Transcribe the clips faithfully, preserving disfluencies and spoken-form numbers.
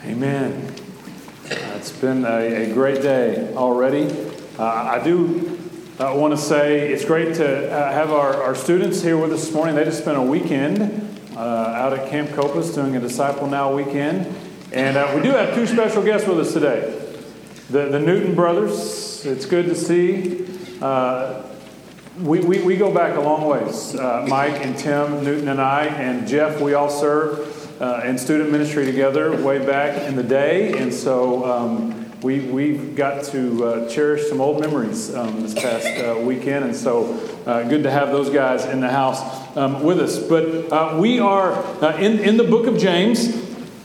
Amen. Uh, it's been a, a great day already. Uh, I do uh, want to say it's great to uh, have our, our students here with us this morning. They just spent a weekend uh, out at Camp Copas doing a Disciple Now weekend. And uh, we do have two special guests with us today. The, the Newton brothers. It's good to see. Uh, we, we, we go back a long ways. Uh, Mike and Tim Newton and I and Jeff, we all serve Uh, in student ministry together way back in the day, and so um, we we got to uh, cherish some old memories um, this past uh, weekend, and so uh, good to have those guys in the house um, with us. But uh, we are uh, in in the book of James,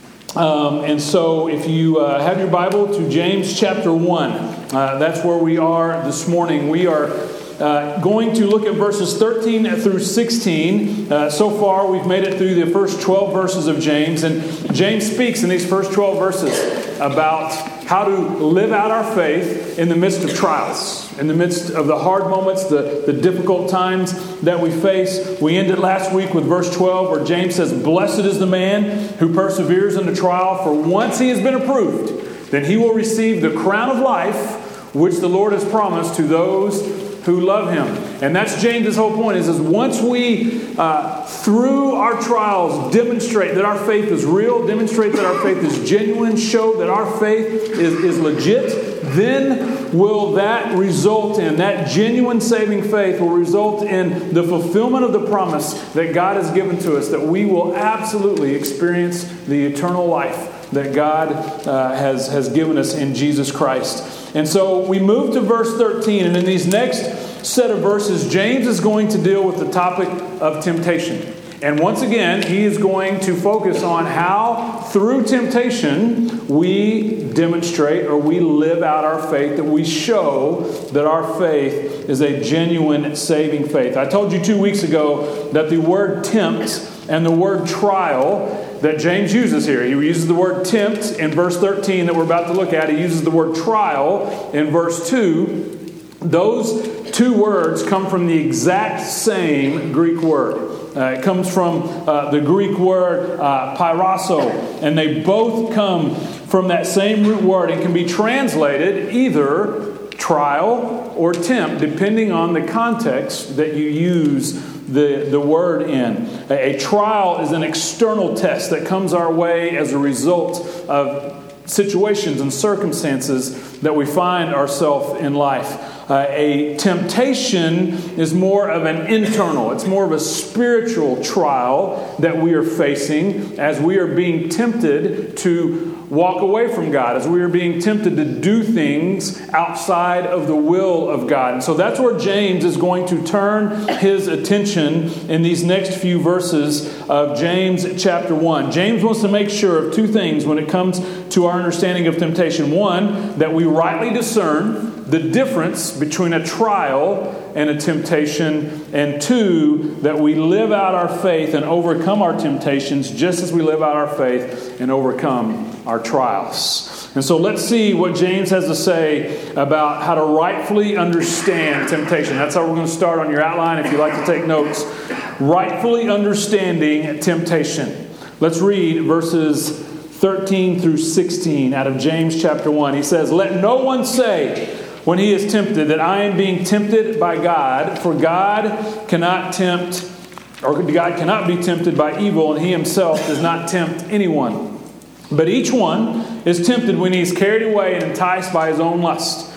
um, and so if you uh, have your Bible to James chapter one, uh, that's where we are this morning. We are Uh, going to look at verses thirteen through sixteen. Uh, so far, we've made it through the first twelve verses of James. And James speaks in these first twelve verses about how to live out our faith in the midst of trials, in the midst of the hard moments, the, the difficult times that we face. We ended last week with verse twelve, where James says, "Blessed is the man who perseveres in the trial, for once he has been approved, then he will receive the crown of life, which the Lord has promised to those who love him." And that's James' whole point, is, is once we, uh, through our trials, demonstrate that our faith is real, demonstrate that our faith is genuine, show that our faith is, is legit, then will that result in, that genuine saving faith will result in the fulfillment of the promise that God has given to us, that we will absolutely experience the eternal life that God uh, has, has given us in Jesus Christ. And so we move to verse thirteen, and in these next set of verses, James is going to deal with the topic of temptation. And once again, he is going to focus on how, through temptation, we demonstrate or we live out our faith, that we show that our faith is a genuine saving faith. I told you two weeks ago that the word tempt and the word trial that James uses here, he uses the word tempt in verse thirteen that we're about to look at. He uses the word trial in verse two. Those two words come from the exact same Greek word. Uh, it comes from uh, the Greek word uh, pyrasso, and they both come from that same root word and can be translated either trial or tempt, depending on the context that you use the, the word in. A, a trial is an external test that comes our way as a result of situations and circumstances that we find ourselves in life. Uh, a temptation is more of an internal, it's more of a spiritual trial that we are facing as we are being tempted to walk away from God, as we are being tempted to do things outside of the will of God. And so that's where James is going to turn his attention in these next few verses of James chapter one. James wants to make sure of two things when it comes to our understanding of temptation. One, that we rightly discern the difference between a trial and a temptation. And two, that we live out our faith and overcome our temptations just as we live out our faith and overcome our trials. And so let's see what James has to say about how to rightfully understand temptation. That's how we're going to start on your outline if you'd like to take notes. Rightfully understanding temptation. Let's read verses thirteen through sixteen out of James chapter one. He says, "Let no one say when he is tempted that I am being tempted by God, for God cannot tempt, or God cannot be tempted by evil, and he himself does not tempt anyone. But each one is tempted when he is carried away and enticed by his own lust.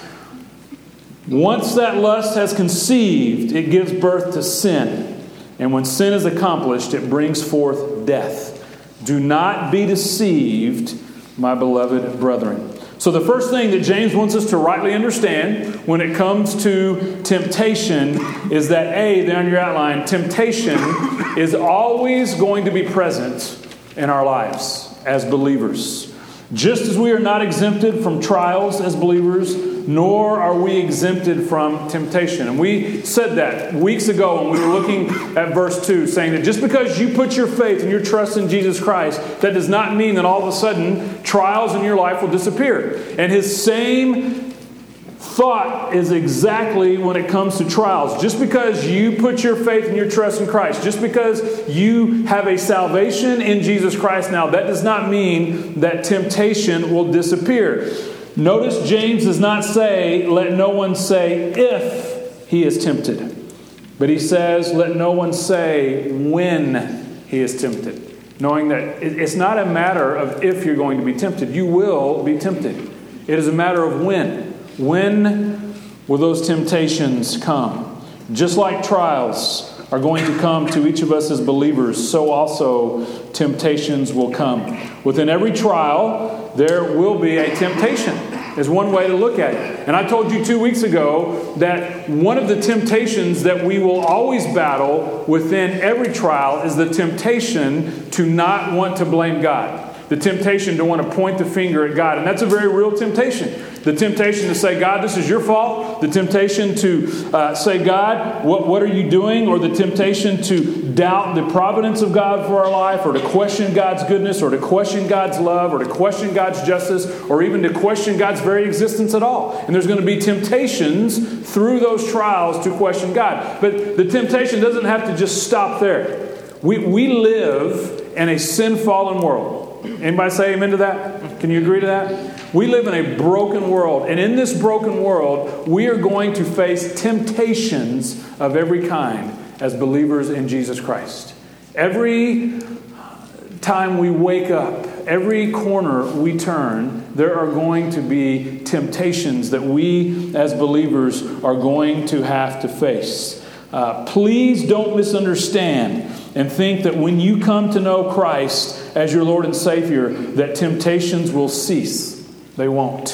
Once that lust has conceived, it gives birth to sin. And when sin is accomplished, it brings forth death. Do not be deceived, my beloved brethren." So the first thing that James wants us to rightly understand when it comes to temptation is that, A, there on your outline, temptation is always going to be present in our lives as believers. Just as we are not exempted from trials as believers, nor are we exempted from temptation. And we said that weeks ago when we were looking at verse two, saying that just because you put your faith and your trust in Jesus Christ, that does not mean that all of a sudden trials in your life will disappear. And his same thought is exactly when it comes to trials. Just because you put your faith and your trust in Christ, just because you have a salvation in Jesus Christ now, that does not mean that temptation will disappear. Notice James does not say, let no one say if he is tempted. But he says, let no one say when he is tempted. Knowing that it's not a matter of if you're going to be tempted. You will be tempted. It is a matter of when. When will those temptations come? Just like trials are going to come to each of us as believers, so also temptations will come. Within every trial, there will be a temptation. Is one way to look at it. And I told you two weeks ago that one of the temptations that we will always battle within every trial is the temptation to not want to blame God. The temptation to want to point the finger at God. And that's a very real temptation. The temptation to say, God, this is your fault. The temptation to uh, say, God, what, what are you doing? Or the temptation to doubt the providence of God for our life, or to question God's goodness, or to question God's love, or to question God's justice, or even to question God's very existence at all. And there's going to be temptations through those trials to question God. But the temptation doesn't have to just stop there. We, we live in a sin-fallen world. Anybody say amen to that? Can you agree to that? We live in a broken world. And in this broken world, we are going to face temptations of every kind as believers in Jesus Christ. Every time we wake up, every corner we turn, there are going to be temptations that we as believers are going to have to face. Uh, please don't misunderstand and think that when you come to know Christ as your Lord and Savior, that temptations will cease. They won't.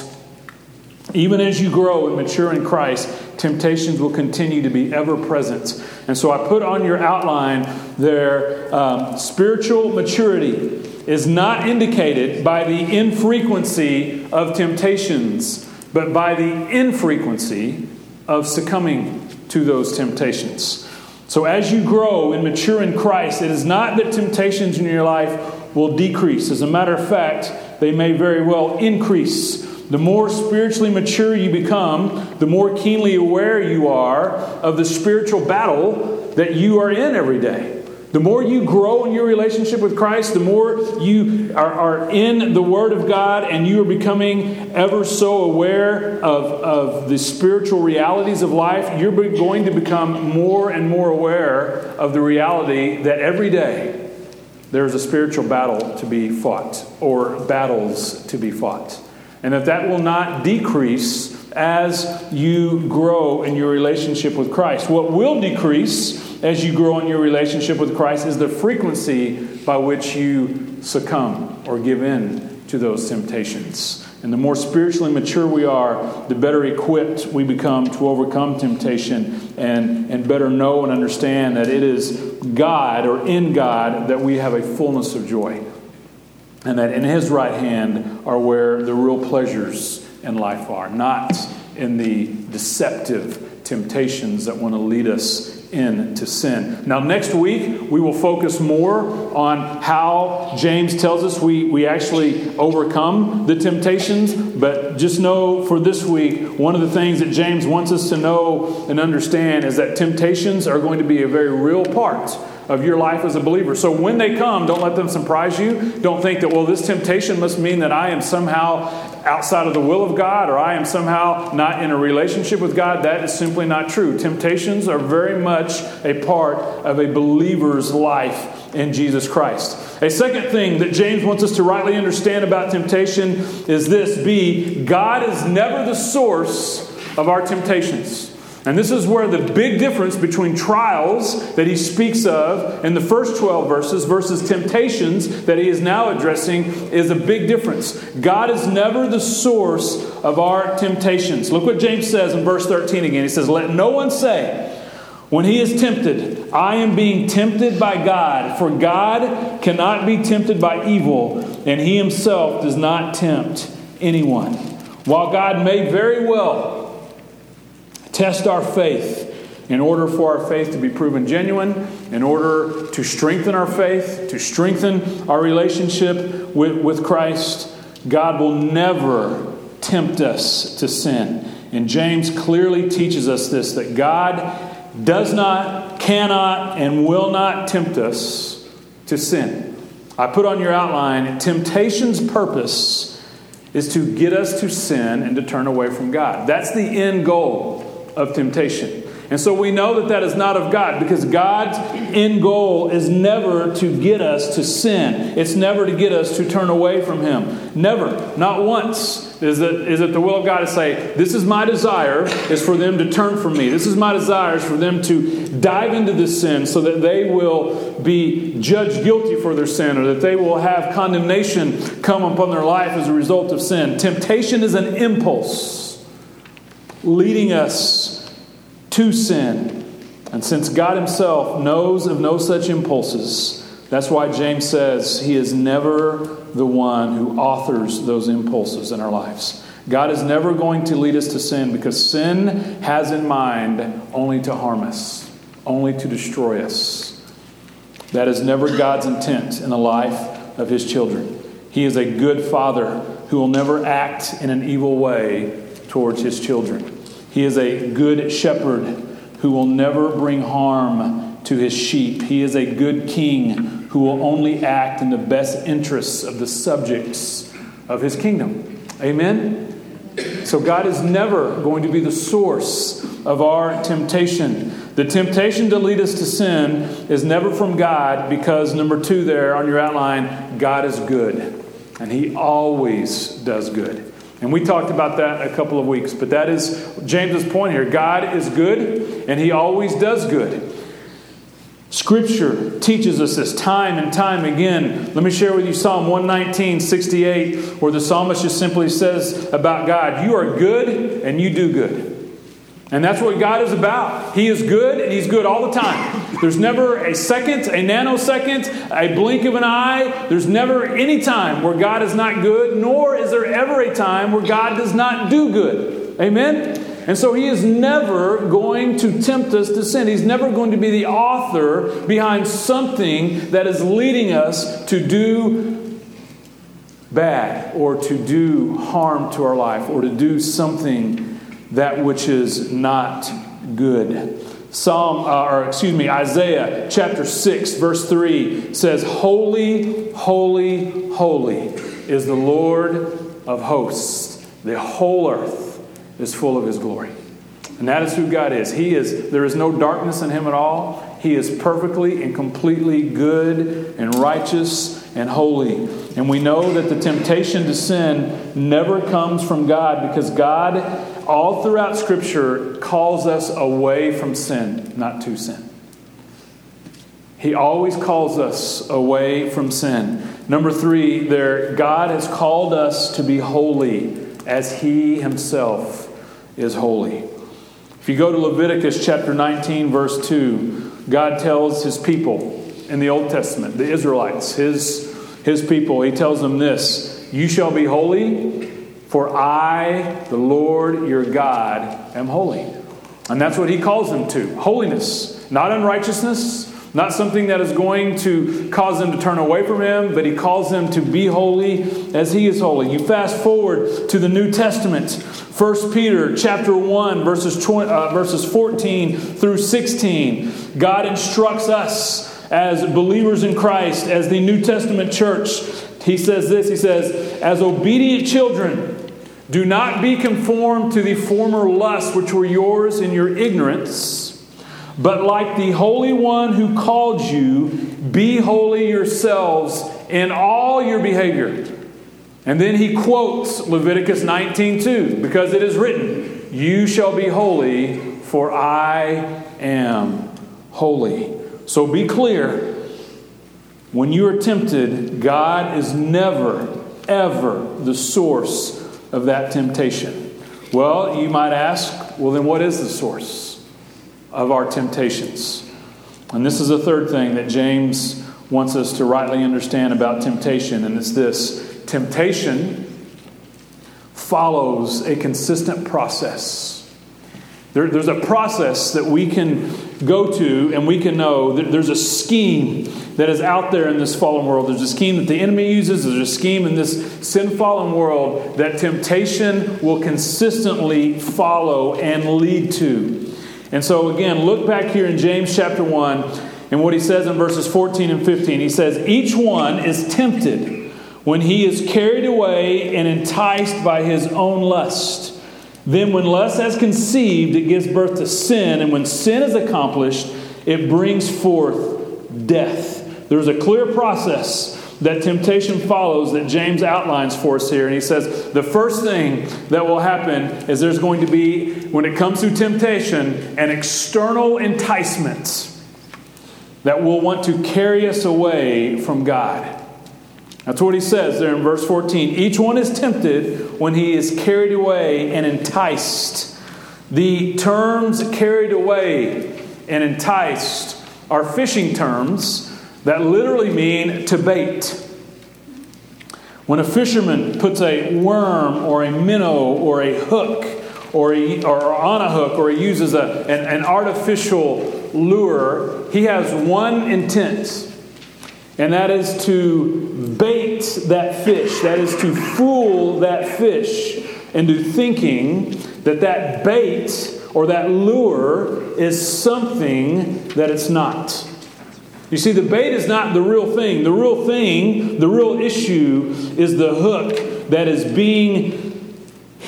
Even as you grow and mature in Christ, temptations will continue to be ever present. And so I put on your outline there, um, spiritual maturity is not indicated by the infrequency of temptations, but by the infrequency of succumbing to those temptations. So as you grow and mature in Christ, it is not that temptations in your life will decrease. As a matter of fact, they may very well increase. The more spiritually mature you become, the more keenly aware you are of the spiritual battle that you are in every day. The more you grow in your relationship with Christ, the more you are, are in the Word of God, and you are becoming ever so aware of, of the spiritual realities of life, you're going to become more and more aware of the reality that every day there's a spiritual battle to be fought, or battles to be fought. And that that will not decrease as you grow in your relationship with Christ. What will decrease as you grow in your relationship with Christ is the frequency by which you succumb or give in to those temptations. And the more spiritually mature we are, the better equipped we become to overcome temptation and, and better know and understand that it is God, or in God, that we have a fullness of joy. And that in His right hand are where the real pleasures in life are, not in the deceptive temptations that want to lead us into sin. Now, next week, we will focus more on how James tells us we, we actually overcome the temptations. But just know for this week, one of the things that James wants us to know and understand is that temptations are going to be a very real part of your life as a believer. So when they come, don't let them surprise you. Don't think that, well, this temptation must mean that I am somehow outside of the will of God, or I am somehow not in a relationship with God. That is simply not true. Temptations are very much a part of a believer's life in Jesus Christ. A second thing that James wants us to rightly understand about temptation is this: B, God is never the source of our temptations. And this is where the big difference between trials that he speaks of in the first twelve verses versus temptations that he is now addressing is a big difference. God is never the source of our temptations. Look what James says in verse thirteen again. He says, "Let no one say, when he is tempted, I am being tempted by God. For God cannot be tempted by evil, and He Himself does not tempt anyone." While God may very well test our faith in order for our faith to be proven genuine, in order to strengthen our faith, to strengthen our relationship with, with Christ, God will never tempt us to sin. And James clearly teaches us this, that God does not, cannot, and will not tempt us to sin. I put on your outline, temptation's purpose is to get us to sin and to turn away from God. That's the end goal of temptation. And so we know that that is not of God, because God's end goal is never to get us to sin. It's never to get us to turn away from Him. Never. Not once is it, is it the will of God to say, this is my desire, is for them to turn from me. This is my desire, is for them to dive into this sin so that they will be judged guilty for their sin, or that they will have condemnation come upon their life as a result of sin. Temptation is an impulse leading us to sin. And since God Himself knows of no such impulses, that's why James says He is never the one who authors those impulses in our lives. God is never going to lead us to sin, because sin has in mind only to harm us, only to destroy us. That is never God's intent in the life of His children. He is a good Father who will never act in an evil way towards His children. He is a good shepherd who will never bring harm to his sheep. He is a good king who will only act in the best interests of the subjects of his kingdom. Amen? So God is never going to be the source of our temptation. The temptation to lead us to sin is never from God, because, number two there on your outline, God is good. And He always does good. And we talked about that a couple of weeks. But that is James's point here. God is good, and He always does good. Scripture teaches us this time and time again. Let me share with you Psalm one nineteen, sixty-eight, where the psalmist just simply says about God, you are good and you do good. And that's what God is about. He is good, and He's good all the time. There's never a second, a nanosecond, a blink of an eye. There's never any time where God is not good, nor is there ever a time where God does not do good. Amen? And so He is never going to tempt us to sin. He's never going to be the author behind something that is leading us to do bad, or to do harm to our life, or to do something that which is not good. Psalm, uh, or excuse me, Isaiah chapter six, verse three says, "Holy, holy, holy is the Lord of hosts. The whole earth is full of His glory." And that is who God is. He is. There is no darkness in Him at all. He is perfectly and completely good and righteous and holy. And we know that the temptation to sin never comes from God, because God, all throughout Scripture, calls us away from sin, not to sin. He always calls us away from sin. Number three, there, God has called us to be holy as He Himself is holy. If you go to Leviticus chapter nineteen, verse two, God tells His people in the Old Testament, the Israelites, His, His people, He tells them this: "You shall be holy, for I, the Lord your God, am holy." And that's what He calls them to. Holiness. Not unrighteousness. Not something that is going to cause them to turn away from Him, but He calls them to be holy as He is holy. You fast forward to the New Testament. First Peter chapter one, verses twenty, uh, verses fourteen through sixteen. God instructs us as believers in Christ, as the New Testament church. He says this, He says, "As obedient children, do not be conformed to the former lusts which were yours in your ignorance, but like the Holy One who called you, be holy yourselves in all your behavior." And then he quotes Leviticus nineteen two, because it is written, "You shall be holy, for I am holy." So be clear, when you are tempted, God is never, ever the source of that temptation. Well, you might ask, well, then what is the source of our temptations? And this is the third thing that James wants us to rightly understand about temptation, and it's this: temptation follows a consistent process. There, there's a process that we can go to and we can know that there's a scheme that is out there in this fallen world. There's a scheme that the enemy uses. There's a scheme in this sin-fallen world that temptation will consistently follow and lead to. And so again, look back here in James chapter one and what he says in verses fourteen and fifteen. He says, each one is tempted when he is carried away and enticed by his own lust. Then when lust has conceived, it gives birth to sin. And when sin is accomplished, it brings forth death. There's a clear process that temptation follows that James outlines for us here. And he says the first thing that will happen is there's going to be, when it comes to temptation, an external enticement that will want to carry us away from God. That's what he says there in verse fourteen. Each one is tempted when he is carried away and enticed. The terms carried away and enticed are fishing terms that literally mean to bait. When a fisherman puts a worm or a minnow or a hook or, a, or on a hook, or he uses a, an, an artificial lure, he has one intent. And that is to bait that fish. That is to fool that fish into thinking that that bait or that lure is something that it's not. You see, the bait is not the real thing. The real thing, the real issue is the hook that is being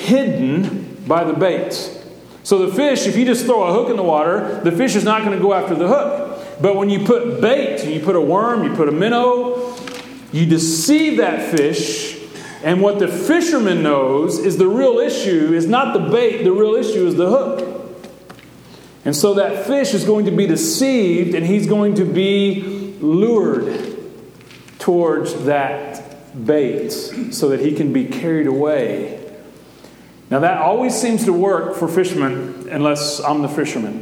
hidden by the bait. So the fish, if you just throw a hook in the water, the fish is not going to go after the hook. But when you put bait, you put a worm, you put a minnow, you deceive that fish. And what the fisherman knows is the real issue is not the bait, the real issue is the hook. And so that fish is going to be deceived and he's going to be lured towards that bait so that he can be carried away. Now that always seems to work for fishermen unless I'm the fisherman.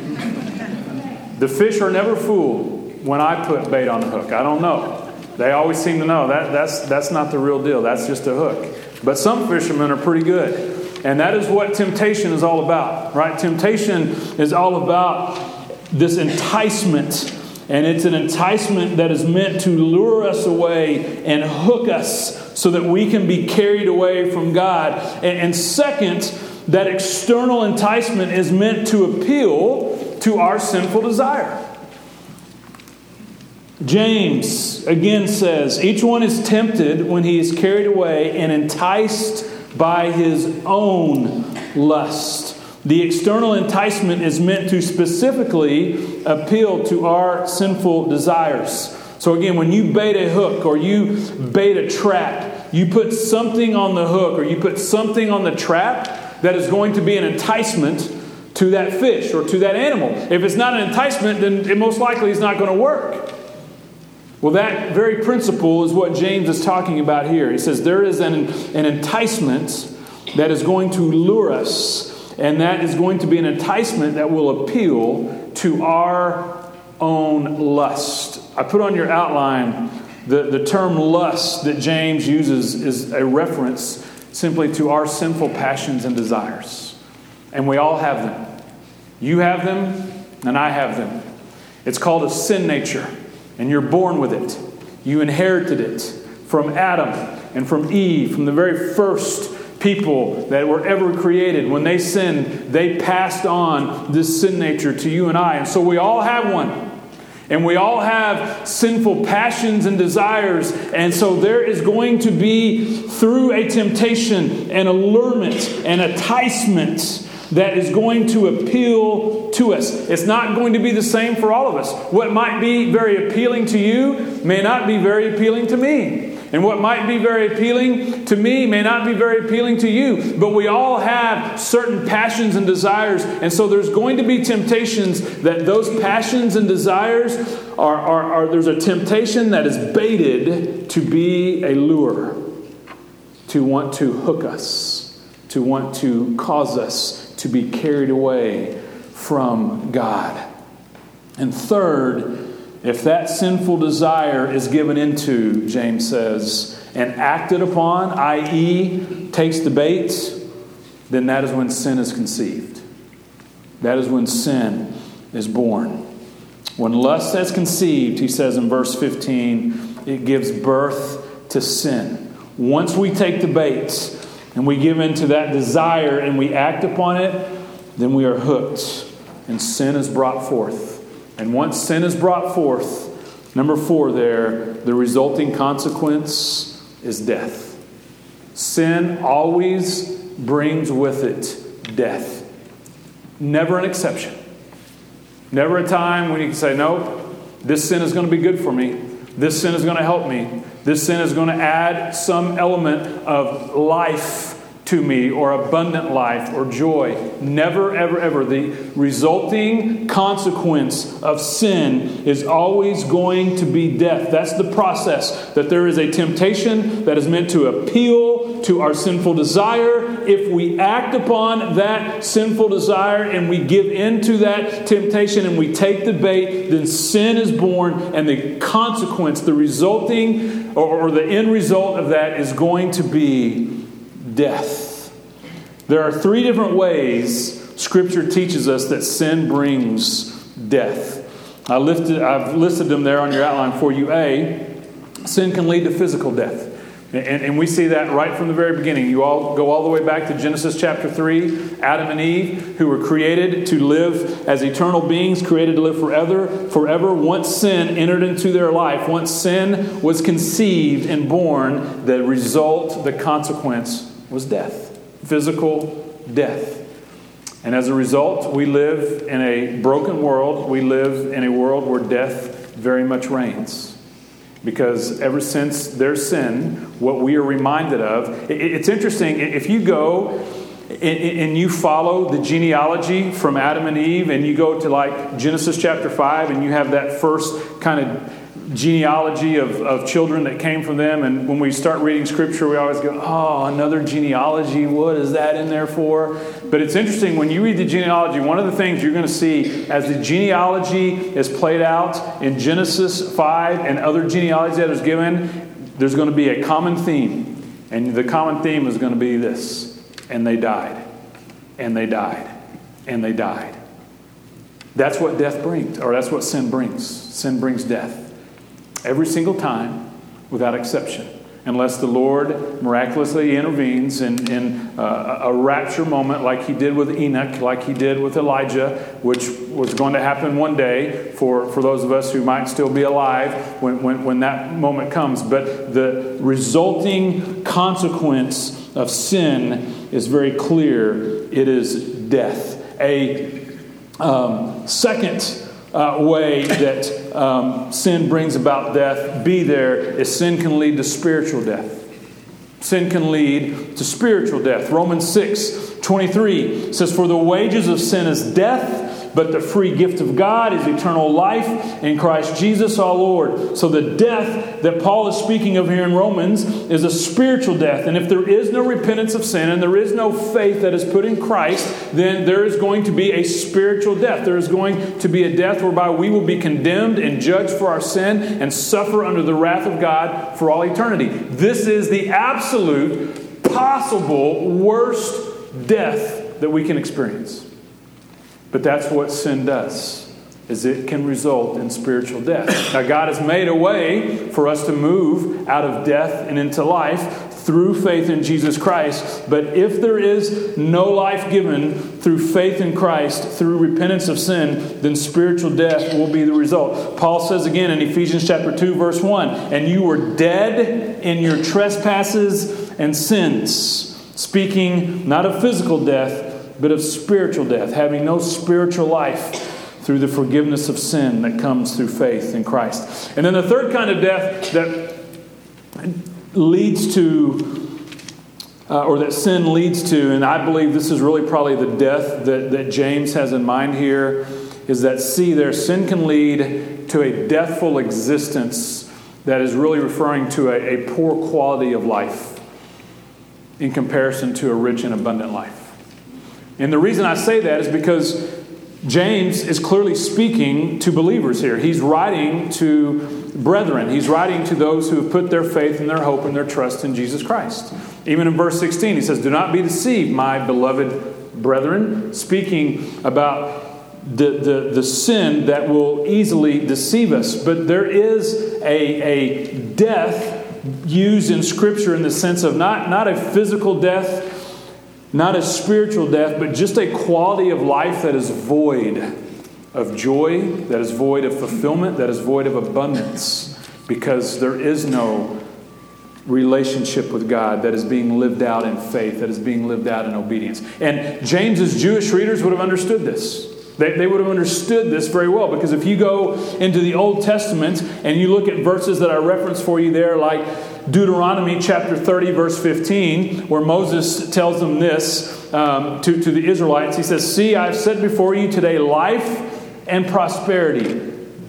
The fish are never fooled when I put bait on the hook. I don't know. They always seem to know that that's that's not the real deal. That's just a hook. But some fishermen are pretty good. And that is what temptation is all about, right? Temptation is all about this enticement. And it's an enticement that is meant to lure us away and hook us so that we can be carried away from God. And, and second, that external enticement is meant to appeal to our sinful desire. James again says, each one is tempted when he is carried away and enticed by his own lust. The external enticement is meant to specifically appeal to our sinful desires. So again, when you bait a hook or you bait a trap, you put something on the hook or you put something on the trap that is going to be an enticement to that fish or to that animal. If it's not an enticement, then it most likely is not going to work. Well, that very principle is what James is talking about here. He says there is an, an enticement that is going to lure us, and that is going to be an enticement that will appeal to our own lust. I put on your outline the, the term lust that James uses is a reference simply to our sinful passions and desires. And we all have them. You have them, and I have them. It's called a sin nature. And you're born with it. You inherited it from Adam and from Eve, from the very first people that were ever created. When they sinned, they passed on this sin nature to you and I. And so we all have one. And we all have sinful passions and desires. And so there is going to be, through a temptation, an allurement, an enticement that is going to appeal to us. It's not going to be the same for all of us. What might be very appealing to you may not be very appealing to me. And what might be very appealing to me may not be very appealing to you. But we all have certain passions and desires. And so there's going to be temptations that those passions and desires are, are, are there's a temptation that is baited to be a lure, to want to hook us, to want to cause us to be carried away from God. And third, if that sinful desire is given into, James says, and acted upon, that is takes the bait, then that is when sin is conceived. That is when sin is born. When lust has conceived, he says in verse fifteen, it gives birth to sin. Once we take the bait and we give in to that desire and we act upon it, then we are hooked and sin is brought forth. And once sin is brought forth, number four there, the resulting consequence is death. Sin always brings with it death. Never an exception. Never a time when you can say, nope, this sin is going to be good for me. This sin is going to help me. This sin is going to add some element of life to me, or abundant life, or joy. Never, ever, ever. The resulting consequence of sin is always going to be death. That's the process. That there is a temptation that is meant to appeal to our sinful desire. If we act upon that sinful desire and we give in to that temptation and we take the bait, then sin is born, and the consequence, the resulting or, or the end result of that is going to be death. There are three different ways Scripture teaches us that sin brings death. I listed, I've listed them there on your outline for you. A, sin can lead to physical death. And, and we see that right from the very beginning. You all go all the way back to Genesis chapter three. Adam and Eve, who were created to live as eternal beings, created to live forever. Forever. Once sin entered into their life, once sin was conceived and born, the result, the consequence was death. Physical death. And as a result, we live in a broken world. We live in a world where death very much reigns. Because ever since their sin, what we are reminded of, it's interesting, if you go and you follow the genealogy from Adam and Eve, and you go to like Genesis chapter five, and you have that first kind of genealogy of, of children that came from them, and when we start reading Scripture, we always go, oh, another genealogy, what is that in there for? But it's interesting, when you read the genealogy, one of the things you're going to see as the genealogy is played out in Genesis five and other genealogies that is given, there's going to be a common theme. And the common theme is going to be this: and they died, and they died, and they died. That's what death brings, or that's what sin brings. Sin brings death. Every single time, without exception. Unless the Lord miraculously intervenes in, in uh, a rapture moment like He did with Enoch, like He did with Elijah, which was going to happen one day for, for those of us who might still be alive when, when, when that moment comes. But the resulting consequence of sin is very clear. It is death. A um, second Uh, way that um, sin brings about death, be there, is sin can lead to spiritual death. Sin can lead to spiritual death. Romans six twenty-three says, "For the wages of sin is death, but the free gift of God is eternal life in Christ Jesus our Lord." So the death that Paul is speaking of here in Romans is a spiritual death. And if there is no repentance of sin and there is no faith that is put in Christ, then there is going to be a spiritual death. There is going to be a death whereby we will be condemned and judged for our sin and suffer under the wrath of God for all eternity. This is the absolute possible worst death that we can experience. But that's what sin does, is it can result in spiritual death. Now, God has made a way for us to move out of death and into life through faith in Jesus Christ. But if there is no life given through faith in Christ, through repentance of sin, then spiritual death will be the result. Paul says again in Ephesians chapter two, verse one, "And you were dead in your trespasses and sins," speaking not of physical death, but of spiritual death, having no spiritual life through the forgiveness of sin that comes through faith in Christ. And then the third kind of death that leads to, uh, or that sin leads to, and I believe this is really probably the death that, that James has in mind here, is that, see, there sin can lead to a deathful existence that is really referring to a, a poor quality of life in comparison to a rich and abundant life. And the reason I say that is because James is clearly speaking to believers here. He's writing to brethren. He's writing to those who have put their faith and their hope and their trust in Jesus Christ. Even in verse sixteen, he says, "Do not be deceived, my beloved brethren," speaking about the, the, the sin that will easily deceive us. But there is a, a death used in Scripture in the sense of not, not a physical death, not a spiritual death, but just a quality of life that is void of joy, that is void of fulfillment, that is void of abundance, because there is no relationship with God that is being lived out in faith, that is being lived out in obedience. And James's Jewish readers would have understood this. They, they would have understood this very well, because if you go into the Old Testament and you look at verses that I referenced for you there, like Deuteronomy chapter thirty, verse fifteen, where Moses tells them this um, to, to the Israelites. He says, "See, I have set before you today life and prosperity,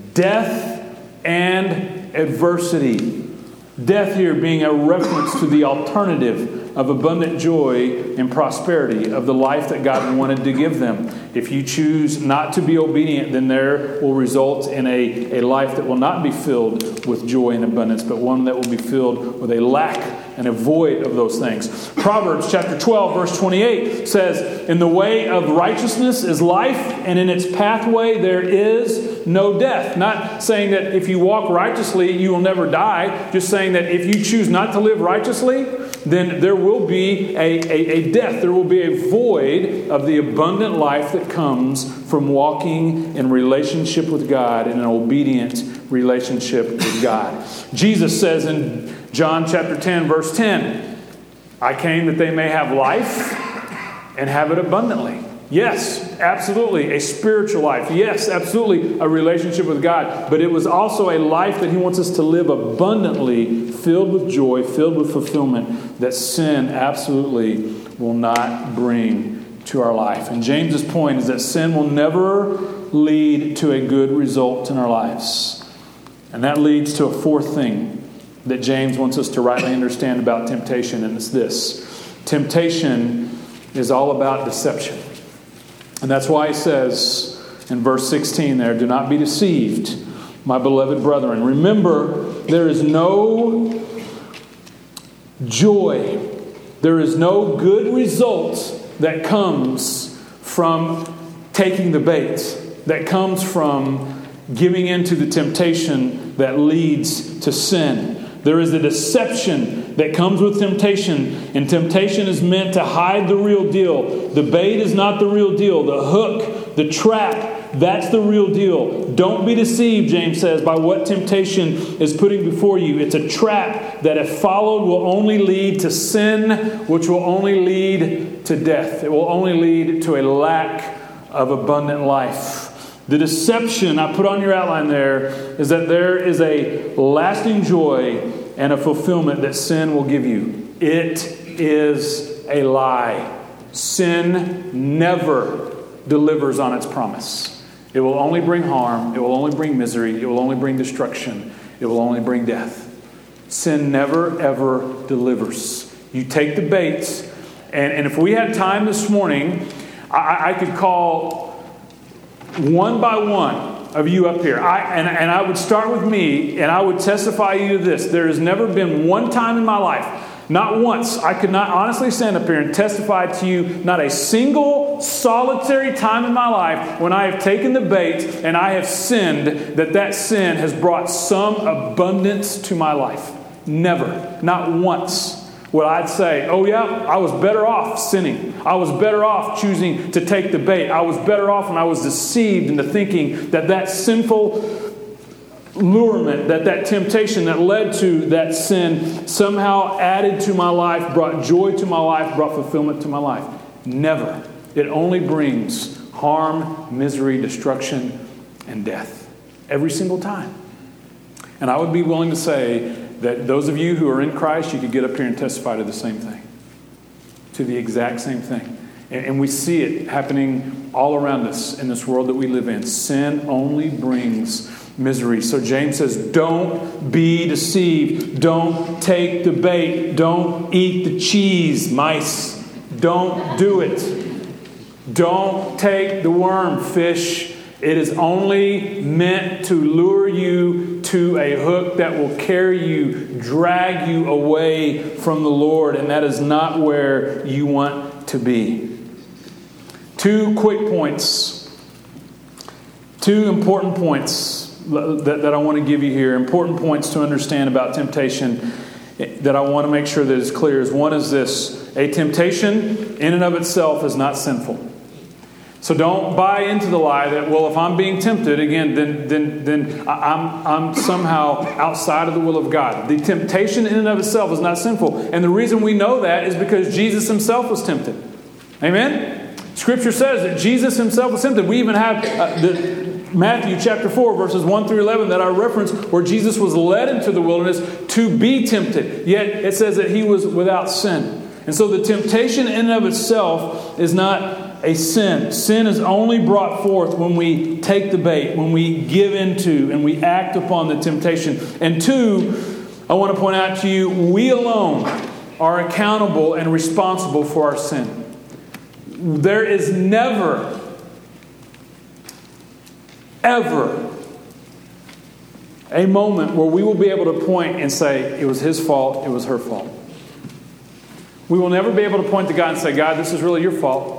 death and adversity." Death here being a reference to the alternative of abundant joy and prosperity of the life that God wanted to give them. If you choose not to be obedient, then there will result in a, a life that will not be filled with joy and abundance, but one that will be filled with a lack and a void of those things. Proverbs chapter twelve, verse twenty-eight says, "In the way of righteousness is life, and in its pathway there is no death." Not saying that if you walk righteously, you will never die. Just saying that if you choose not to live righteously, then there will be a, a, a death. There will be a void of the abundant life that comes from walking in relationship with God, in an obedient relationship with God. Jesus says in John chapter ten, verse ten, "I came that they may have life and have it abundantly." Yes, absolutely, a spiritual life. Yes, absolutely, a relationship with God. But it was also a life that He wants us to live abundantly, filled with joy, filled with fulfillment, that sin absolutely will not bring to our life. And James's point is that sin will never lead to a good result in our lives. And that leads to a fourth thing that James wants us to rightly understand about temptation, and it's this. Temptation is all about deception. And that's why he says in verse sixteen there, "Do not be deceived, my beloved brethren. Remember, there is no joy, there is no good result that comes from taking the bait, that comes from giving in to the temptation that leads to sin. There is a deception that comes with temptation, and temptation is meant to hide the real deal. The bait is not the real deal. The hook, the trap, that's the real deal. Don't be deceived," James says, "by what temptation is putting before you. It's a trap that, if followed, will only lead to sin, which will only lead to death. It will only lead to a lack of abundant life." The deception I put on your outline there is that there is a lasting joy and a fulfillment that sin will give you. It is a lie. Sin never delivers on its promise. It will only bring harm. It will only bring misery. It will only bring destruction. It will only bring death. Sin never, ever delivers. You take the bait, and, and if we had time this morning, I, I could call one by one of you up here. I, and, and I would start with me, and I would testify you to this. There has never been one time in my life, not once, I could not honestly stand up here and testify to you, not a single solitary time in my life when I have taken the bait and I have sinned, that that sin has brought some abundance to my life. Never. Not once. Well, I'd say, oh yeah, I was better off sinning. I was better off choosing to take the bait. I was better off when I was deceived into thinking that that sinful allurement, that that temptation that led to that sin somehow added to my life, brought joy to my life, brought fulfillment to my life. Never. It only brings harm, misery, destruction, and death. Every single time. And I would be willing to say that those of you who are in Christ, you could get up here and testify to the same thing. To the exact same thing. And, and we see it happening all around us in this world that we live in. Sin only brings misery. So James says, don't be deceived. Don't take the bait. Don't eat the cheese, mice. Don't do it. Don't take the worm, fish. It is only meant to lure you to a hook that will carry you, drag you away from the Lord, and that is not where you want to be. Two quick points Two important points that, that I want to give you here, important points to understand about temptation that I want to make sure that is clear is one is this: a temptation in and of itself is not sinful. So don't buy into the lie that, well, if I'm being tempted, again, then then then I'm I'm somehow outside of the will of God. The temptation in and of itself is not sinful. And the reason we know that is because Jesus himself was tempted. Amen? Scripture says that Jesus himself was tempted. We even have uh, the Matthew chapter four, verses one through eleven that I referenced, where Jesus was led into the wilderness to be tempted. Yet it says that he was without sin. And so the temptation in and of itself is not a sin. Sin is only brought forth when we take the bait, when we give into and we act upon the temptation. And two, I want to point out to you, we alone are accountable and responsible for our sin. There is never, ever a moment where we will be able to point and say, it was his fault, it was her fault. We will never be able to point to God and say, God, this is really your fault.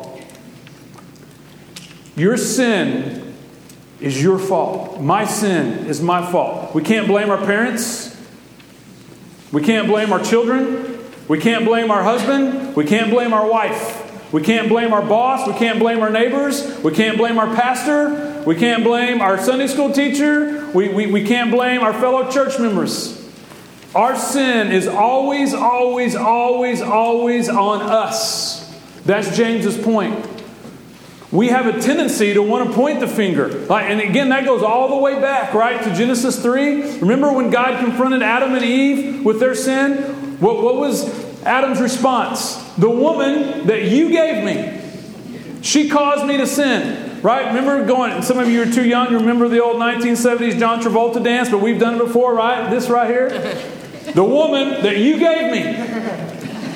Your sin is your fault. My sin is my fault. We can't blame our parents. We can't blame our children. We can't blame our husband. We can't blame our wife. We can't blame our boss. We can't blame our neighbors. We can't blame our pastor. We can't blame our Sunday school teacher. We, we, we can't blame our fellow church members. Our sin is always, always, always, always on us. That's James's point. We have a tendency to want to point the finger. Like, and again, that goes all the way back, right, to Genesis three. Remember when God confronted Adam and Eve with their sin? What, what was Adam's response? The woman that you gave me, she caused me to sin. Right? Remember going, some of you are too young to remember the old nineteen seventies John Travolta dance, but we've done it before, right? This right here. The woman that you gave me.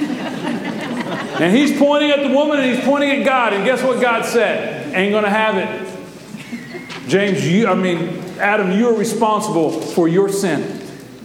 And he's pointing at the woman and he's pointing at God. And guess what God said? Ain't going to have it. James, you, I mean, Adam, you are responsible for your sin.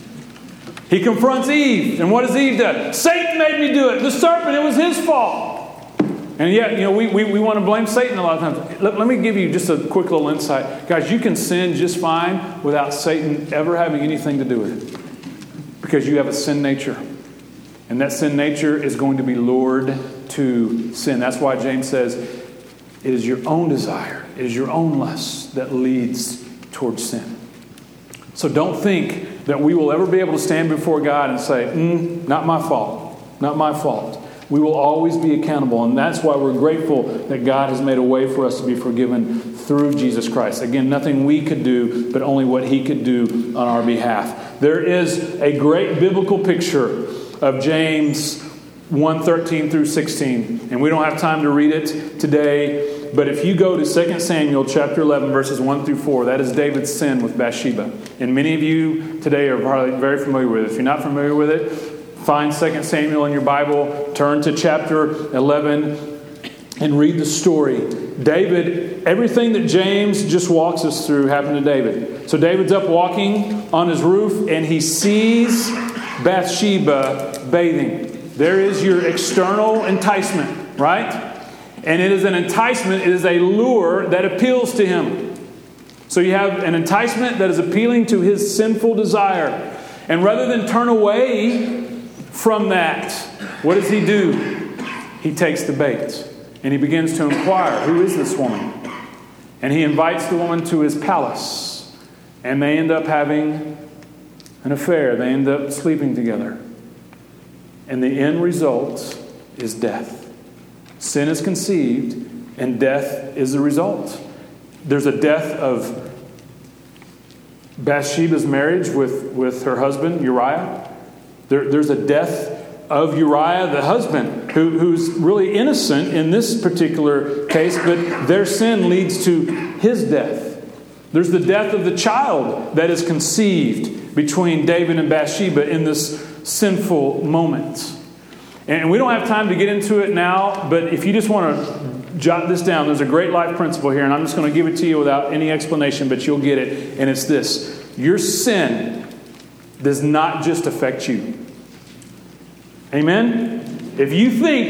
He confronts Eve. And what does Eve do? Satan made me do it. The serpent, it was his fault. And yet, you know, we, we, we want to blame Satan a lot of times. Let, let me give you just a quick little insight. Guys, you can sin just fine without Satan ever having anything to do with it. Because you have a sin nature. And that sin nature is going to be lured to sin. That's why James says it is your own desire, it is your own lust that leads towards sin. So don't think that we will ever be able to stand before God and say, mm, not my fault, not my fault. We will always be accountable. And that's why we're grateful that God has made a way for us to be forgiven through Jesus Christ. Again, nothing we could do, but only what he could do on our behalf. There is a great biblical picture of James one thirteen through sixteen. And we don't have time to read it today. But if you go to Second Samuel chapter eleven, verses one through four, that is David's sin with Bathsheba. And many of you today are probably very familiar with it. If you're not familiar with it, find Second Samuel in your Bible, turn to chapter eleven, and read the story. David, everything that James just walks us through happened to David. So David's up walking on his roof, and he sees Bathsheba bathing. There is your external enticement, right? And it is an enticement, it is a lure that appeals to him. So you have an enticement that is appealing to his sinful desire. And rather than turn away from that, what does he do? He takes the bait and he begins to inquire, who is this woman? And he invites the woman to his palace. And they end up having an affair. They end up sleeping together. And the end result is death. Sin is conceived and death is the result. There's a death of Bathsheba's marriage with, with her husband, Uriah. There, there's a death of Uriah, the husband, who, who's really innocent in this particular case, but their sin leads to his death. There's the death of the child that is conceived between David and Bathsheba in this sinful moment. And we don't have time to get into it now, but if you just want to jot this down, there's a great life principle here, and I'm just going to give it to you without any explanation, but you'll get it. And it's this: your sin does not just affect you. Amen? If you think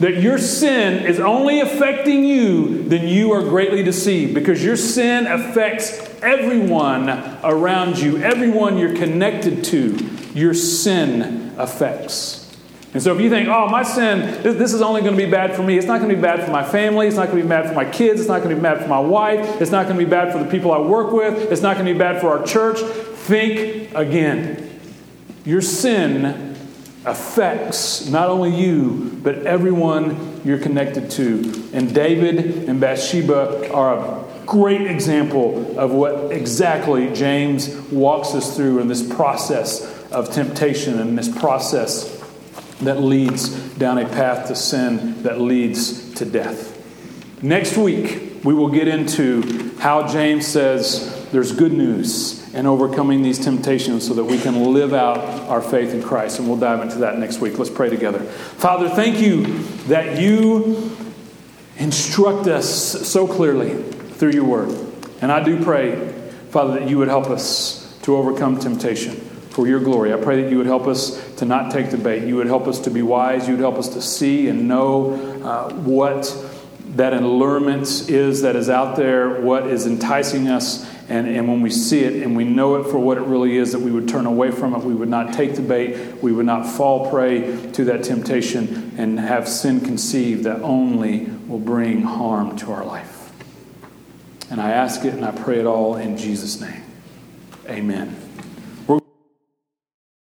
that your sin is only affecting you, then you are greatly deceived, because your sin affects everyone around you, everyone you're connected to. Your sin affects. And so if you think, oh, my sin, this, this is only going to be bad for me. It's not going to be bad for my family. It's not going to be bad for my kids. It's not going to be bad for my wife. It's not going to be bad for the people I work with. It's not going to be bad for our church. Think again. Your sin affects not only you, but everyone you're connected to. And David and Bathsheba are a great example of what exactly James walks us through in this process of temptation and this process that leads down a path to sin that leads to death. Next week, we will get into how James says there's good news in overcoming these temptations so that we can live out our faith in Christ. And we'll dive into that next week. Let's pray together. Father, thank you that you instruct us so clearly through your word. And I do pray, Father, that you would help us to overcome temptation for your glory. I pray that you would help us to not take the bait. You would help us to be wise. You would help us to see and know uh, what that allurement is that is out there, what is enticing us. And, and when we see it and we know it for what it really is, that we would turn away from it. We would not take the bait. We would not fall prey to that temptation and have sin conceived that only will bring harm to our life. And I ask it and I pray it all in Jesus' name. Amen.